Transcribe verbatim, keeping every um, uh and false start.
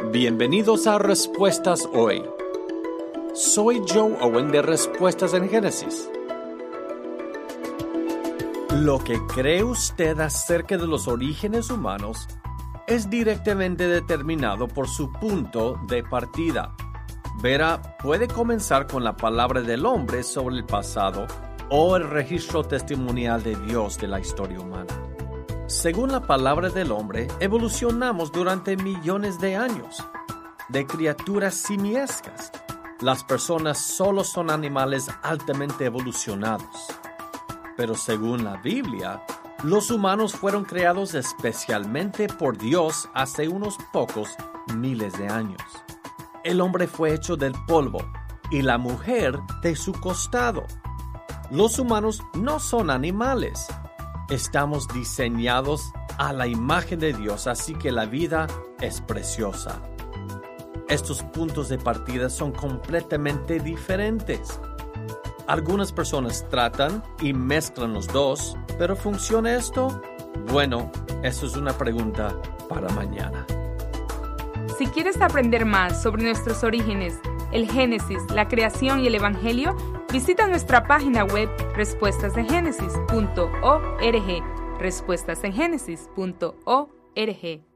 Bienvenidos a Respuestas Hoy. Soy Joe Owen de Respuestas en Génesis. Lo que cree usted acerca de los orígenes humanos es directamente determinado por su punto de partida. Verá, puede comenzar con la palabra del hombre sobre el pasado o el registro testimonial de Dios de la historia humana. Según la palabra del hombre, evolucionamos durante millones de años, de criaturas simiescas. Las personas solo son animales altamente evolucionados. Pero según la Biblia, los humanos fueron creados especialmente por Dios hace unos pocos miles de años. El hombre fue hecho del polvo y la mujer de su costado. Los humanos no son animales. Estamos diseñados a la imagen de Dios, así que la vida es preciosa. Estos puntos de partida son completamente diferentes. Algunas personas tratan y mezclan los dos, pero ¿funciona esto? Bueno, eso es una pregunta para mañana. Si quieres aprender más sobre nuestros orígenes, el Génesis, la creación y el Evangelio, visita nuestra página web respuestas en génesis punto org, respuestas en génesis punto org.